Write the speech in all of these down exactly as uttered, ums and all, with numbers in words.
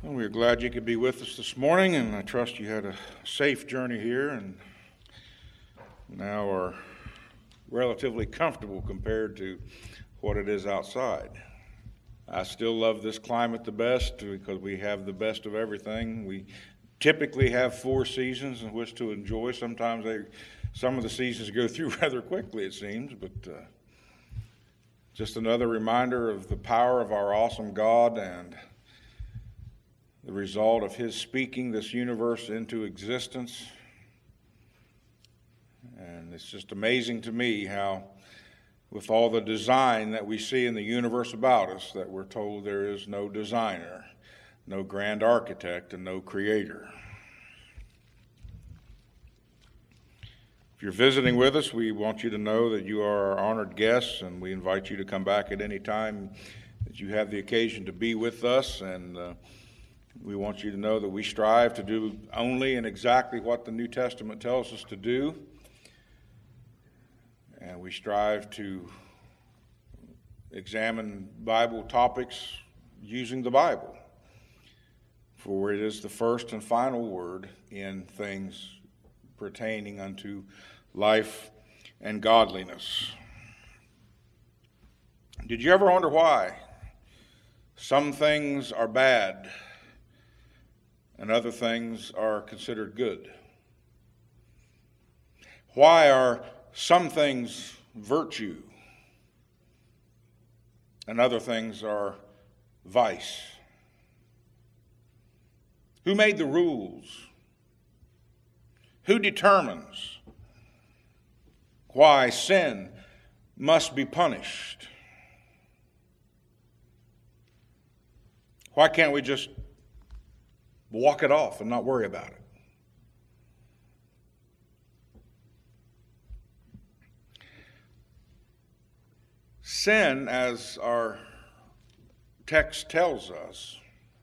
Well, we're glad you could be with us this morning, and I trust you had a safe journey here and now are relatively comfortable compared to what it is outside. I still love this climate the best because we have the best of everything. We typically have four seasons in which to enjoy. Sometimes they, some of the seasons go through rather quickly, it seems, but uh, just another reminder of the power of our awesome God and the result of His speaking this universe into existence. And it's just amazing to me how, with all the design that we see in the universe about us, that we're told there is no designer, no grand architect, and no creator. If you're visiting with us, we want you to know that you are our honored guests, and we invite you to come back at any time that you have the occasion to be with us. And uh, we want you to know that we strive to do only and exactly what the New Testament tells us to do. And we strive to examine Bible topics using the Bible, for it is the first and final word in things pertaining unto life and godliness. Did you ever wonder why some things are bad and other things are considered good? Why are some things virtue and other things are vice? Who made the rules? Who determines why sin must be punished? Why can't we just walk it off and not worry about it? Sin, as our text tells us,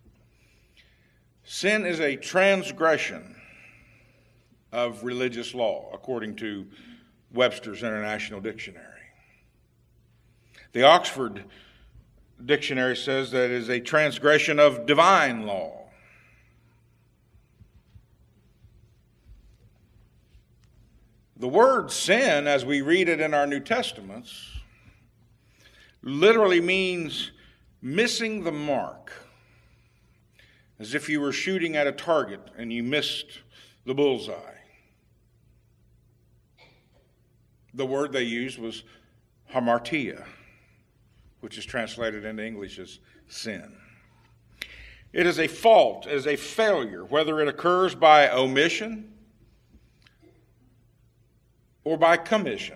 sin is a transgression of religious law, according to Webster's International Dictionary. The Oxford Dictionary says that it is a transgression of divine law. The word sin, as we read it in our New Testaments, literally means missing the mark, as if you were shooting at a target and you missed the bullseye. The word they used was hamartia, which is translated into English as sin. It is a fault, it is a failure, whether it occurs by omission or by commission.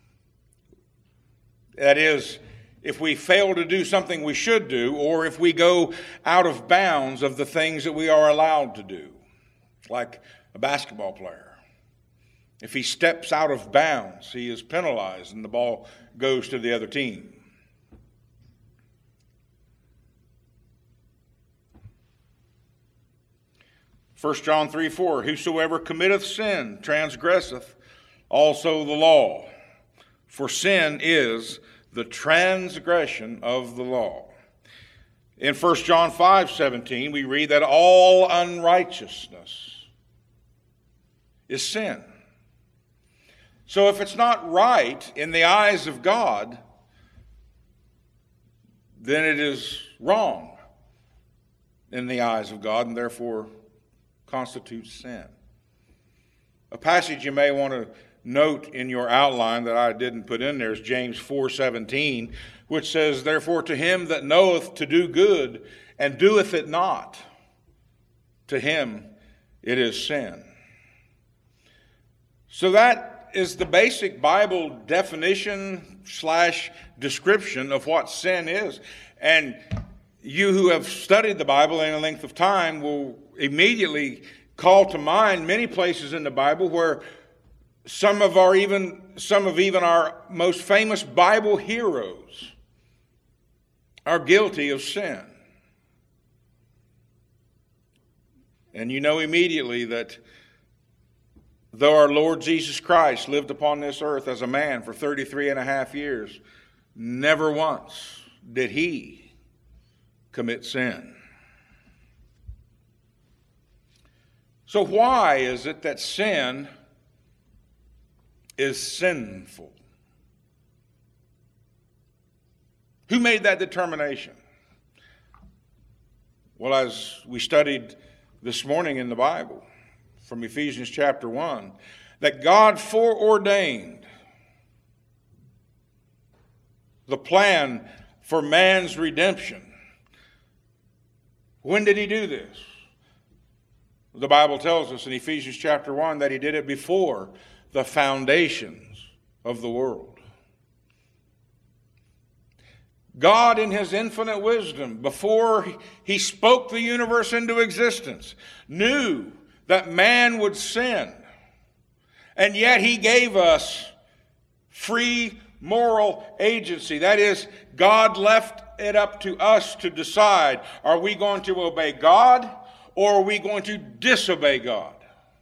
That is, if we fail to do something we should do, or if we go out of bounds of the things that we are allowed to do, like a basketball player. If he steps out of bounds, he is penalized and the ball goes to the other team. First John three four, whosoever committeth sin transgresseth also the law, for sin is the transgression of the law. In First John five seventeen, we read that all unrighteousness is sin. So if it's not right in the eyes of God, then it is wrong in the eyes of God and therefore constitutes sin. A passage you may want to note in your outline that I didn't put in there is James four seventeen, which says, therefore to him that knoweth to do good and doeth it not, to him it is sin. So that is the basic Bible definition slash description of what sin is. And you who have studied the Bible in a length of time will immediately call to mind many places in the Bible where some of our even some of even our most famous Bible heroes are guilty of sin. And you know immediately that though our Lord Jesus Christ lived upon this earth as a man for thirty-three and a half years, never once did he commit sin. So why is it that sin is sinful? Who made that determination? Well, as we studied this morning in the Bible from Ephesians chapter one, that God foreordained the plan for man's redemption. When did he do this? The Bible tells us in Ephesians chapter one that he did it before the foundations of the world. God, in his infinite wisdom, before he spoke the universe into existence, knew that man would sin. And yet he gave us free moral agency. That is, God left it up to us to decide, are we going to obey God or are we going to disobey God?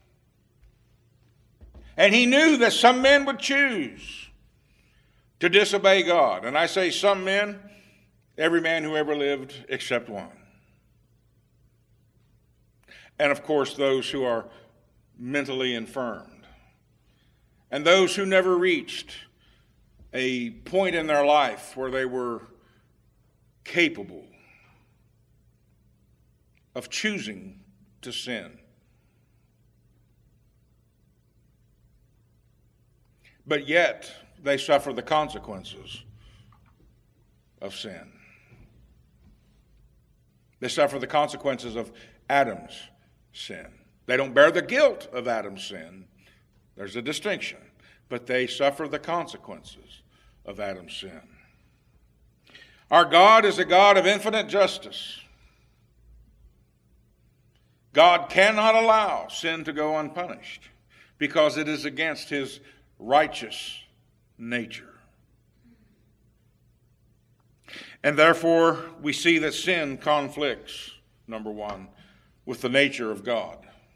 And he knew that some men would choose to disobey God. And I say some men, every man who ever lived except one. And of course those who are mentally infirmed. And those who never reached a point in their life where they were capable of choosing to sin. But yet, they suffer the consequences of sin. They suffer the consequences of Adam's sin. They don't bear the guilt of Adam's sin. There's a distinction. But they suffer the consequences of Adam's sin. Our God is a God of infinite justice. God cannot allow sin to go unpunished because it is against his righteous nature. And therefore, we see that sin conflicts, number one, with the nature of God.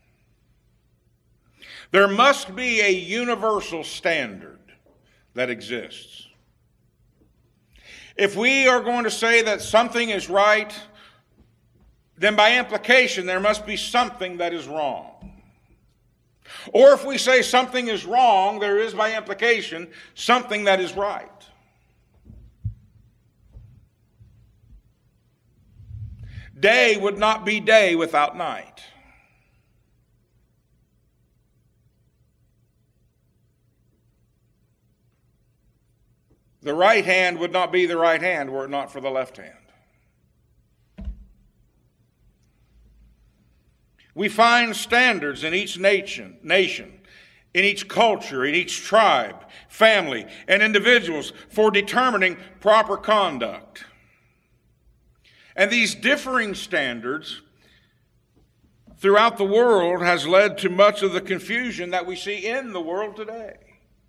There must be a universal standard that exists. If we are going to say that something is right, then by implication there must be something that is wrong. Or if we say something is wrong, there is by implication something that is right. Day would not be day without night. The right hand would not be the right hand were it not for the left hand. We find standards in each nation, nation, in each culture, in each tribe, family, and individuals for determining proper conduct. And these differing standards throughout the world has led to much of the confusion that we see in the world today.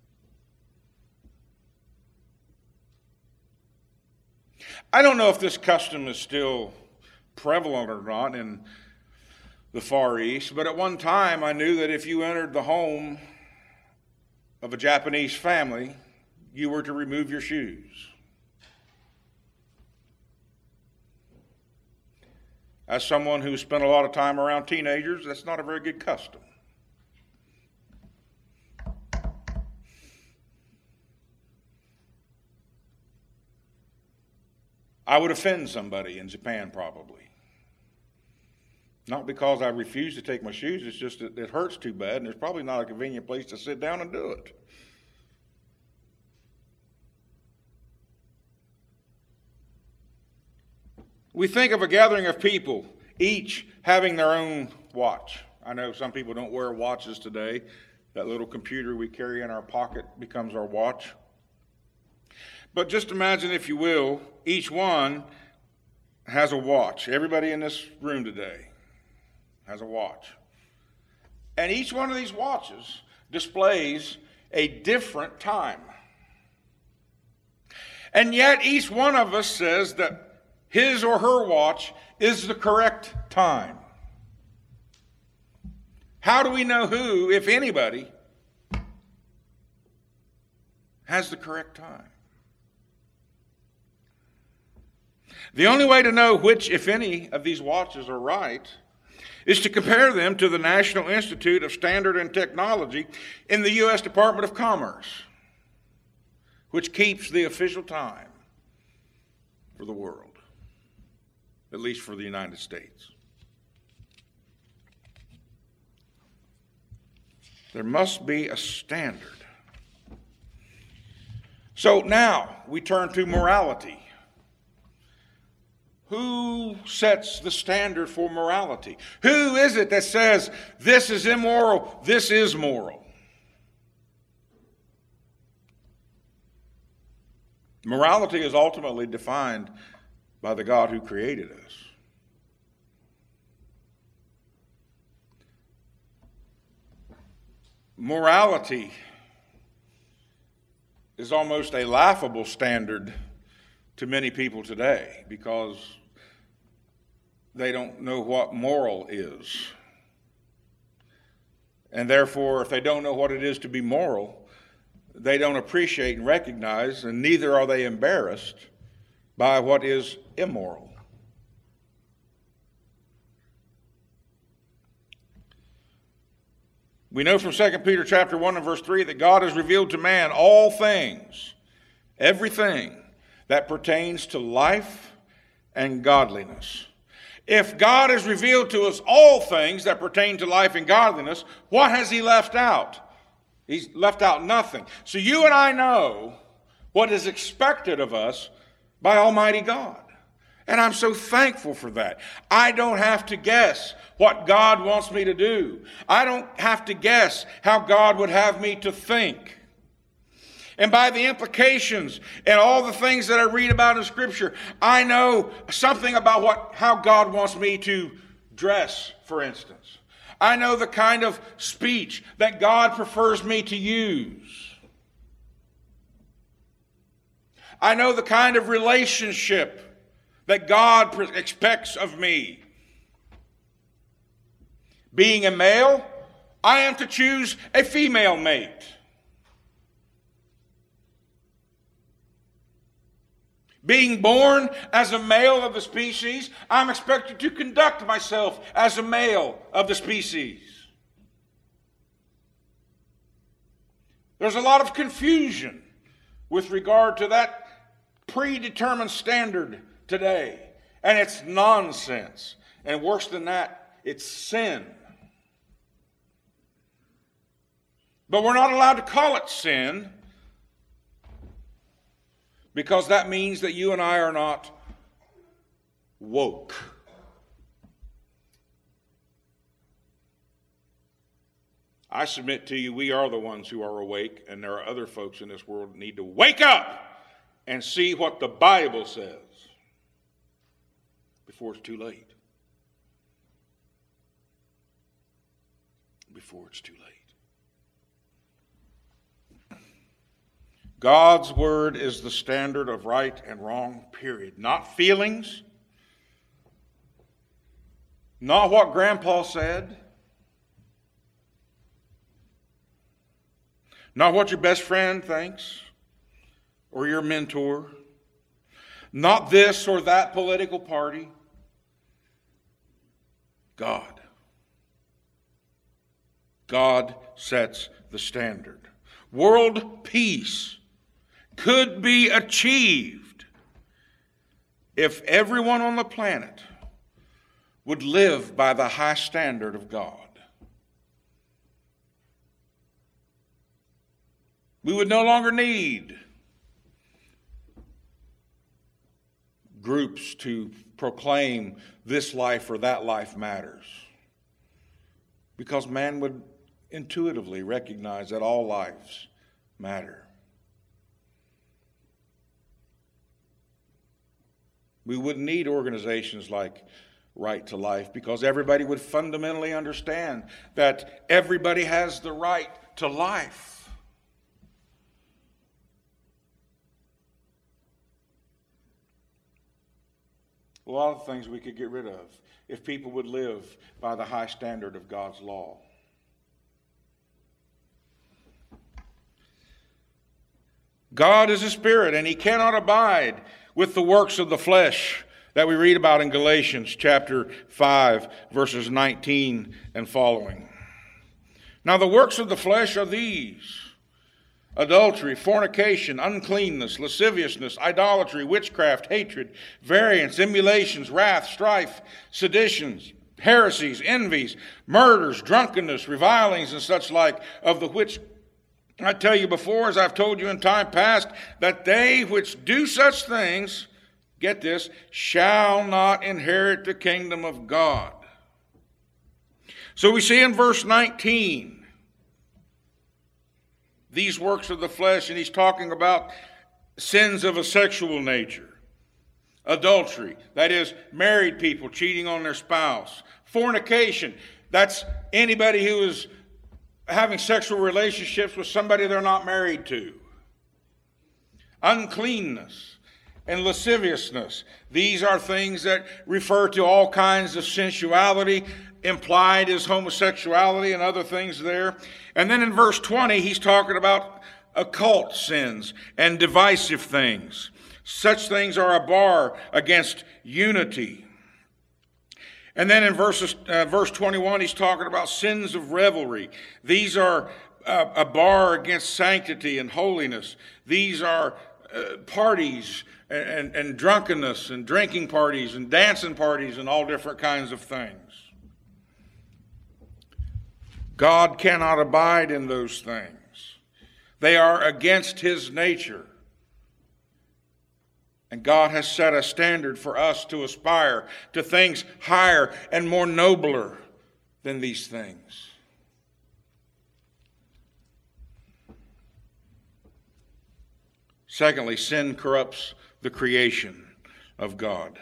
I don't know if this custom is still prevalent or not in the Far East, but at one time I knew that if you entered the home of a Japanese family, you were to remove your shoes. As someone who spent a lot of time around teenagers, that's not a very good custom. I would offend somebody in Japan probably. Not because I refuse to take my shoes, it's just that it hurts too bad and there's probably not a convenient place to sit down and do it. We think of a gathering of people, each having their own watch. I know some people don't wear watches today. That little computer we carry in our pocket becomes our watch. But just imagine, if you will, each one has a watch. Everybody in this room today has a watch. And each one of these watches displays a different time. And yet each one of us says that his or her watch is the correct time. How do we know who, if anybody, has the correct time? The only way to know which, if any, of these watches are right is to compare them to the National Institute of Standard and Technology in the U S Department of Commerce, which keeps the official time for the world, at least for the United States. There must be a standard. So now we turn to morality. Who sets the standard for morality? Who is it that says this is immoral, this is moral? Morality is ultimately defined by the God who created us. Morality is almost a laughable standard to many people today because they don't know what moral is. And therefore, if they don't know what it is to be moral, they don't appreciate and recognize, and neither are they embarrassed by what is immoral. We know from Second Peter chapter one and verse three that God has revealed to man all things, everything that pertains to life and godliness. If God has revealed to us all things that pertain to life and godliness, what has he left out? He's left out nothing. So you and I know what is expected of us by Almighty God. And I'm so thankful for that. I don't have to guess what God wants me to do. I don't have to guess how God would have me to think. And by the implications and all the things that I read about in Scripture, I know something about what how God wants me to dress, for instance. I know the kind of speech that God prefers me to use. I know the kind of relationship that God expects of me. Being a male, I am to choose a female mate. Being born as a male of the species, I'm expected to conduct myself as a male of the species. There's a lot of confusion with regard to that predetermined standard today. And it's nonsense. And worse than that, it's sin. But we're not allowed to call it sin, because that means that you and I are not woke. I submit to you, we are the ones who are awake, and there are other folks in this world that need to wake up and see what the Bible says before it's too late. Before it's too late. God's word is the standard of right and wrong, period. Not feelings. Not what Grandpa said. Not what your best friend thinks or your mentor. Not this or that political party. God. God sets the standard. World peace could be achieved if everyone on the planet would live by the high standard of God. We would no longer need groups to proclaim this life or that life matters, because man would intuitively recognize that all lives matter. We wouldn't need organizations like Right to Life, because everybody would fundamentally understand that everybody has the right to life. A lot of things we could get rid of if people would live by the high standard of God's law. God is a spirit, and he cannot abide with the works of the flesh that we read about in Galatians chapter five, verses nineteen and following. Now the works of the flesh are these: adultery, fornication, uncleanness, lasciviousness, idolatry, witchcraft, hatred, variance, emulations, wrath, strife, seditions, heresies, envies, murders, drunkenness, revilings, and such like, of the which I tell you before, as I've told you in time past, that they which do such things, get this, shall not inherit the kingdom of God. So we see in verse nineteen, these works of the flesh, and he's talking about sins of a sexual nature. Adultery, that is married people cheating on their spouse. Fornication, that's anybody who is having sexual relationships with somebody they're not married to. Uncleanness and lasciviousness, these are things that refer to all kinds of sensuality, implied as homosexuality and other things there. And then in verse twenty, he's talking about occult sins and divisive things. Such things are a bar against unity. And then in verses, uh, verse twenty-one, he's talking about sins of revelry. These are uh, a bar against sanctity and holiness. These are uh, parties and, and, and drunkenness and drinking parties and dancing parties and all different kinds of things. God cannot abide in those things. They are against his nature. And God has set a standard for us to aspire to things higher and more nobler than these things. Secondly, sin corrupts the creation of God.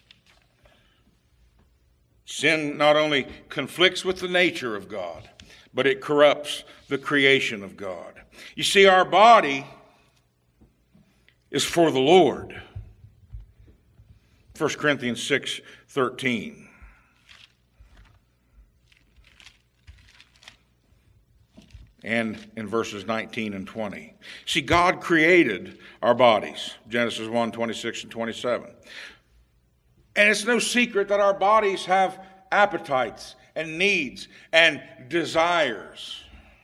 Sin not only conflicts with the nature of God, but it corrupts the creation of God. You see, our body is for the Lord. First Corinthians six thirteen. And in verses nineteen and twenty. See, God created our bodies. Genesis one, twenty-six and twenty-seven. And it's no secret that our bodies have appetites and needs and desires.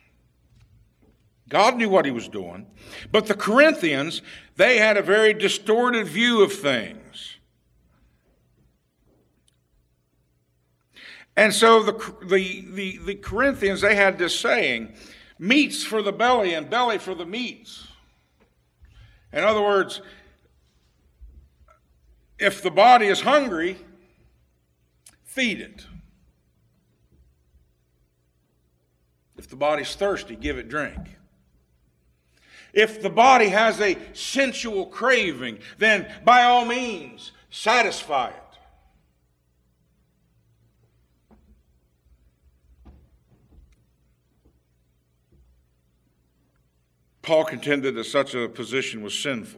God knew what he was doing. But the Corinthians, they had a very distorted view of things. And so the, the, the, the Corinthians, they had this saying, meats for the belly and belly for the meats. In other words, if the body is hungry, feed it. If the body's thirsty, give it drink. If the body has a sensual craving, then by all means, satisfy it. Paul contended that such a position was sinful.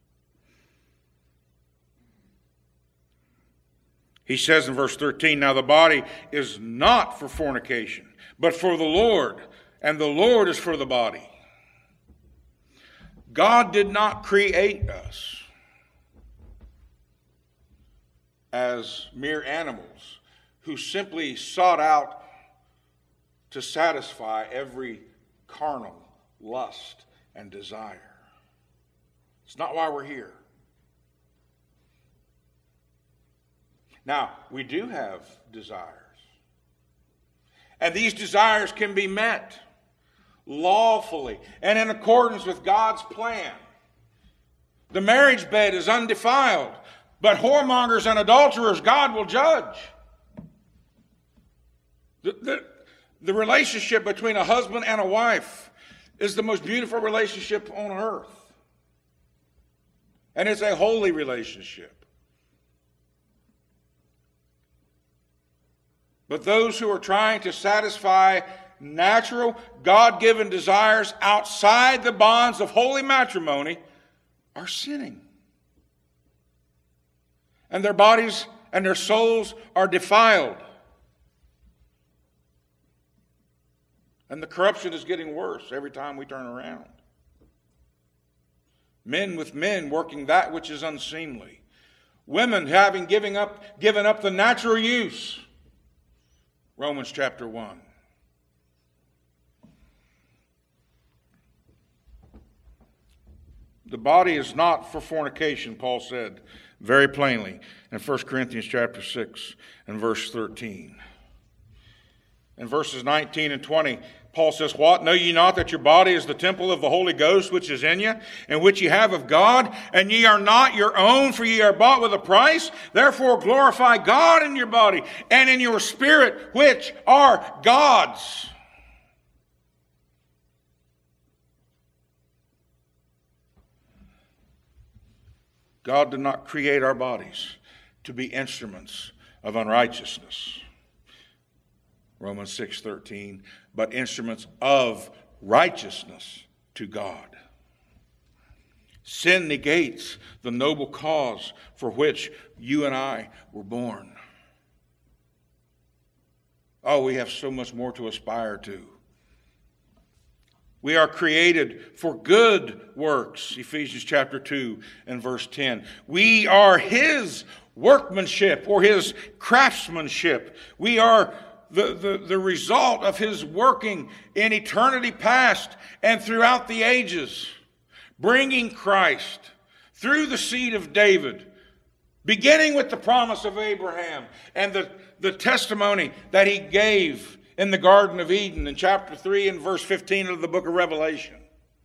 He says in verse thirteen, now the body is not for fornication, but for the Lord, and the Lord is for the body. God did not create us as mere animals who simply sought out to satisfy every carnal lust and desire. It's not why we're here. Now, we do have desires. And these desires can be met lawfully and in accordance with God's plan. The marriage bed is undefiled, but whoremongers and adulterers God will judge. The, the, the relationship between a husband and a wife is the most beautiful relationship on earth. And it's a holy relationship. But those who are trying to satisfy natural, God-given desires outside the bonds of holy matrimony are sinning. And their bodies and their souls are defiled. And the corruption is getting worse every time we turn around. Men with men working that which is unseemly. Women having given up, given up the natural use. Romans chapter one. The body is not for fornication, Paul said very plainly in First Corinthians chapter six and verse thirteen. In verses nineteen and twenty, Paul says, "What? Know ye not that your body is the temple of the Holy Ghost which is in you, and which ye have of God, and ye are not your own, for ye are bought with a price? Therefore glorify God in your body and in your spirit, which are God's." God did not create our bodies to be instruments of unrighteousness. Romans six thirteen, but instruments of righteousness to God. Sin negates the noble cause for which you and I were born. Oh, we have so much more to aspire to. We are created for good works, Ephesians chapter two and verse ten. We are His workmanship or His craftsmanship. We are the, the, the result of His working in eternity past and throughout the ages, bringing Christ through the seed of David, beginning with the promise of Abraham and the, the testimony that He gave in the Garden of Eden in chapter three and verse fifteen of the book of Revelation.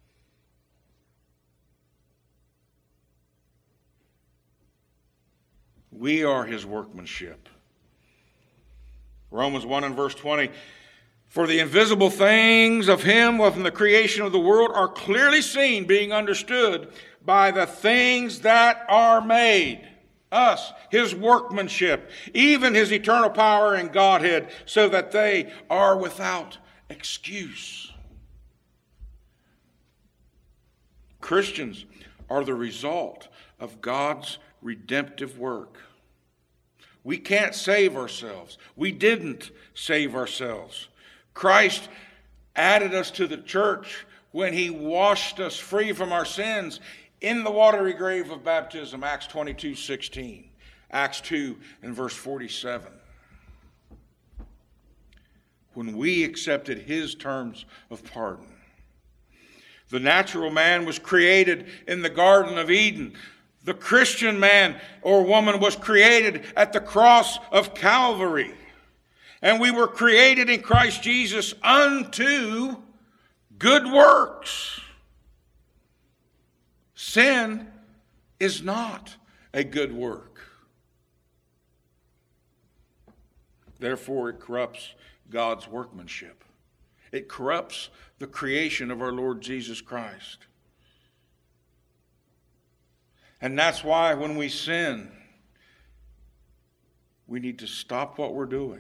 We are His workmanship. Romans one and verse twenty, "For the invisible things of Him from the creation of the world are clearly seen, being understood by the things that are made." Us, His workmanship, even His eternal power and Godhead, so that they are without excuse. Christians are the result of God's redemptive work. We can't save ourselves. We didn't save ourselves. Christ added us to the church when He washed us free from our sins in the watery grave of baptism, Acts twenty-two sixteen, Acts two and verse forty-seven. When we accepted His terms of pardon. The natural man was created in the Garden of Eden. The Christian man or woman was created at the cross of Calvary. And we were created in Christ Jesus unto good works. Sin is not a good work. Therefore, it corrupts God's workmanship. It corrupts the creation of our Lord Jesus Christ. And that's why when we sin, we need to stop what we're doing.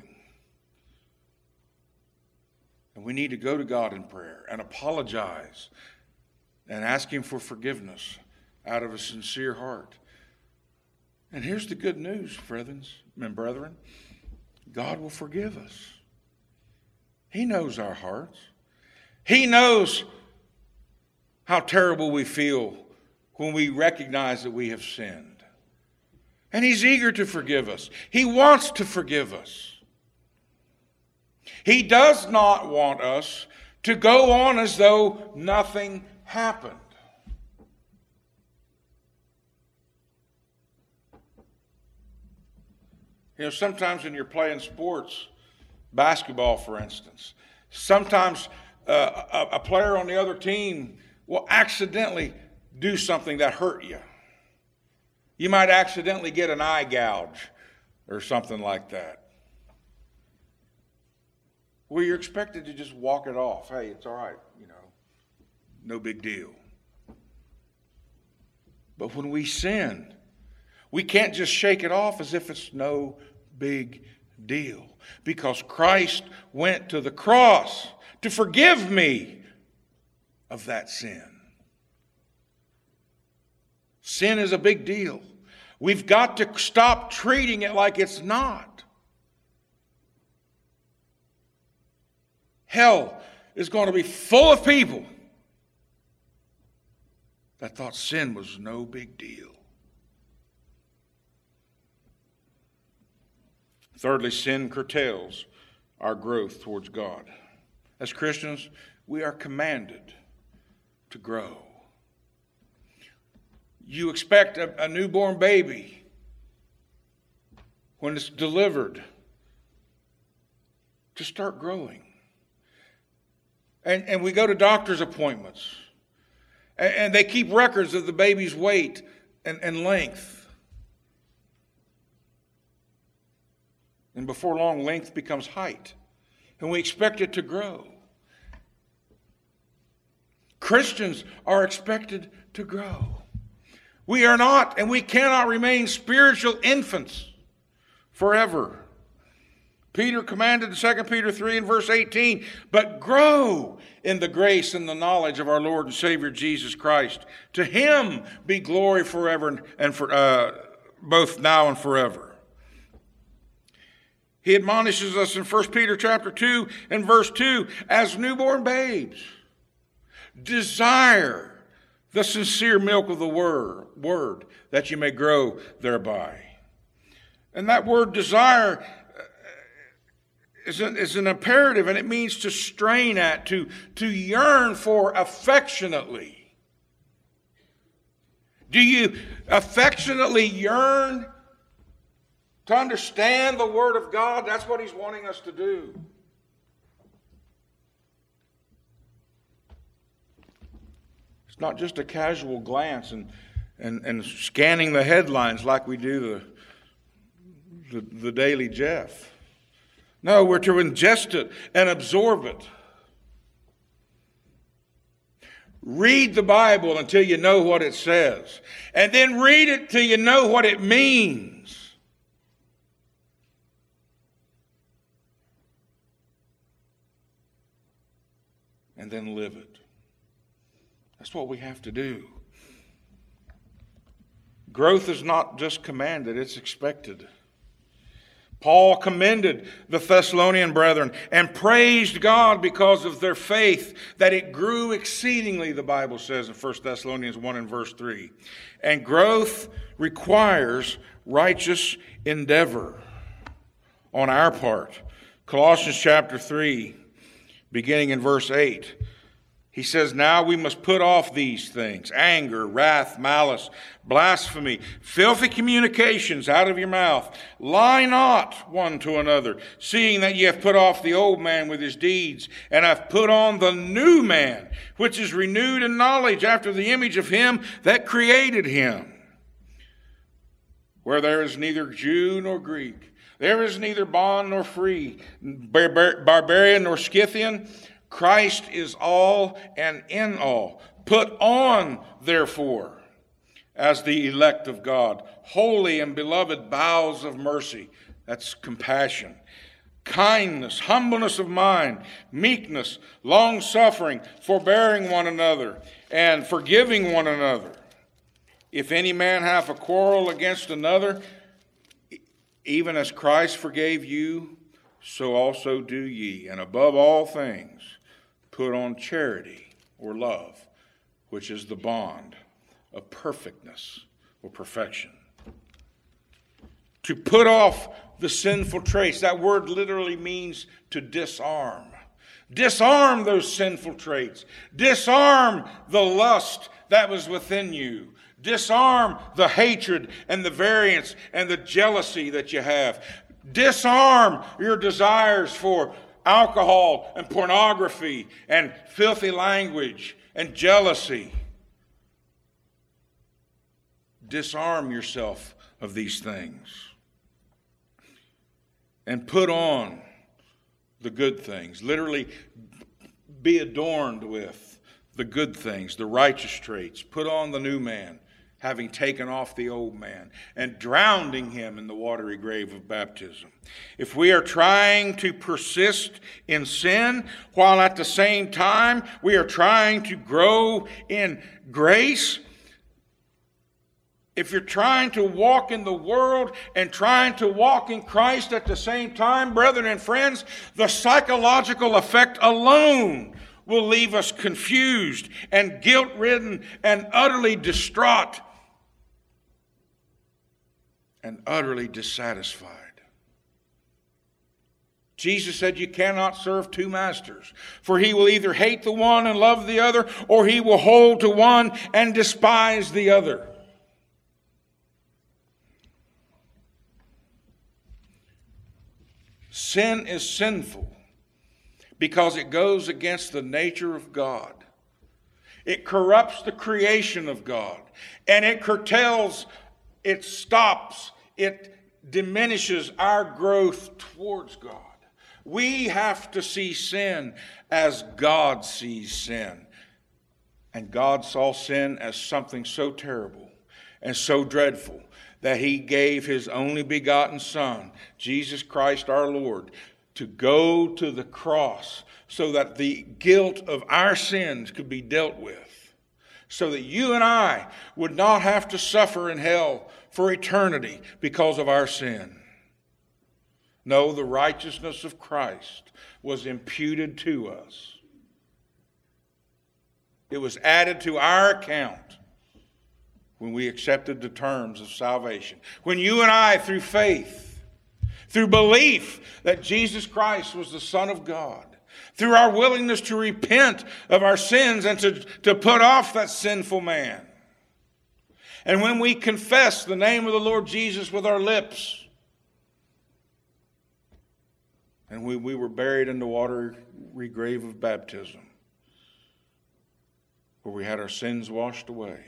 And we need to go to God in prayer and apologize and ask Him for forgiveness out of a sincere heart. And here's the good news, brethren and brethren. God will forgive us. He knows our hearts. He knows how terrible we feel when we recognize that we have sinned. And He's eager to forgive us. He wants to forgive us. He does not want us to go on as though nothing happened. You know, sometimes when you're playing sports, basketball for instance, sometimes uh, a, a player on the other team will accidentally do something that hurt you. You might accidentally get an eye gouge or something like that. Well, you're expected to just walk it off. Hey, it's all right, you know, no big deal. But when we sin, we can't just shake it off as if it's no big deal. Because Christ went to the cross to forgive me of that sin. Sin is a big deal. We've got to stop treating it like it's not. Hell is going to be full of people that thought sin was no big deal. Thirdly, sin curtails our growth towards God. As Christians, we are commanded to grow. You expect a, a newborn baby, when it's delivered, to start growing. And, and we go to doctor's appointments, and, and they keep records of the baby's weight and, and length. And before long, length becomes height, and we expect it to grow. Christians are expected to grow. We are not, and we cannot remain spiritual infants forever. Peter commanded in Second Peter three and verse eighteen, but grow in the grace and the knowledge of our Lord and Savior Jesus Christ. To him be glory forever and for uh, both now and forever. He admonishes us in First Peter chapter two and verse two, as newborn babes, desire the sincere milk of the word, word that you may grow thereby. And that word desire is an, is an imperative, and it means to strain at, to, to yearn for affectionately. Do you affectionately yearn to understand the Word of God? That's what he's wanting us to do. It's not just a casual glance and, and, and scanning the headlines like we do the, the, the Daily Jeff. No, we're to ingest it and absorb it. Read the Bible until you know what it says. And then read it till you know what it means. And then live it. That's what we have to do. Growth is not just commanded, it's expected. Paul commended the Thessalonian brethren and praised God because of their faith, that it grew exceedingly, the Bible says in First Thessalonians one and verse three. And growth requires righteous endeavor on our part. Colossians chapter three, beginning in verse eight. He says, now we must put off these things: anger, wrath, malice, blasphemy, filthy communications out of your mouth. Lie not one to another, seeing that ye have put off the old man with his deeds, and have put on the new man, which is renewed in knowledge after the image of him that created him. Where there is neither Jew nor Greek, there is neither bond nor free, barbar- barbarian nor Scythian, Christ is all and in all. Put on, therefore, as the elect of God, holy and beloved bowels of mercy. That's compassion. Kindness, humbleness of mind, meekness, long-suffering, forbearing one another, and forgiving one another. If any man hath a quarrel against another, even as Christ forgave you, so also do ye. And above all things, put on charity or love, which is the bond of perfectness or perfection. To put off the sinful traits. That word literally means to disarm. Disarm those sinful traits. Disarm the lust that was within you. Disarm the hatred and the variance and the jealousy that you have. Disarm your desires for alcohol and pornography and filthy language and jealousy. Disarm yourself of these things. And put on the good things. Literally, be adorned with the good things, the righteous traits. Put on the new man, having taken off the old man, and drowning him in the watery grave of baptism. If we are trying to persist in sin, while at the same time we are trying to grow in grace, if you're trying to walk in the world and trying to walk in Christ at the same time, brethren and friends, the psychological effect alone will leave us confused and guilt-ridden and utterly distraught and utterly dissatisfied. Jesus said you cannot serve two masters, for he will either hate the one and love the other, or he will hold to one and despise the other. Sin is sinful because it goes against the nature of God. It corrupts the creation of God, and it curtails, it stops, it diminishes our growth towards God. We have to see sin as God sees sin. And God saw sin as something so terrible and so dreadful that he gave his only begotten Son, Jesus Christ our Lord, to go to the cross so that the guilt of our sins could be dealt with, so that you and I would not have to suffer in hell for eternity because of our sin. No, the righteousness of Christ was imputed to us. It was added to our account when we accepted the terms of salvation. When you and I, through faith, through belief that Jesus Christ was the Son of God, through our willingness to repent of our sins and to, to put off that sinful man, and when we confess the name of the Lord Jesus with our lips, and we, we were buried in the watery grave of baptism, where we had our sins washed away.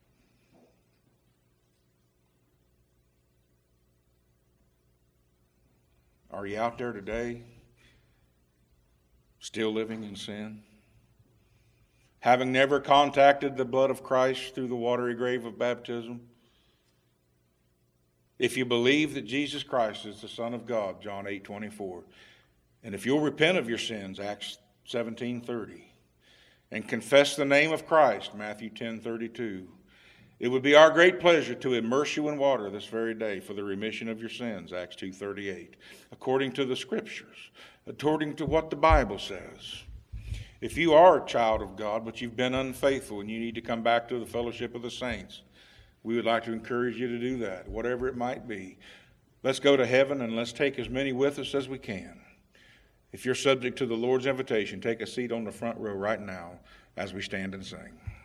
Are you out there today still living in sin? Having never contacted the blood of Christ through the watery grave of baptism? If you believe that Jesus Christ is the Son of God, John eight twenty-four, and if you'll repent of your sins, Acts seventeen thirty, and confess the name of Christ, Matthew ten thirty-two, it would be our great pleasure to immerse you in water this very day for the remission of your sins, Acts two thirty-eight, according to the Scriptures, according to what the Bible says. If you are a child of God, but you've been unfaithful and you need to come back to the fellowship of the saints, we would like to encourage you to do that, whatever it might be. Let's go to heaven and let's take as many with us as we can. If you're subject to the Lord's invitation, take a seat on the front row right now as we stand and sing.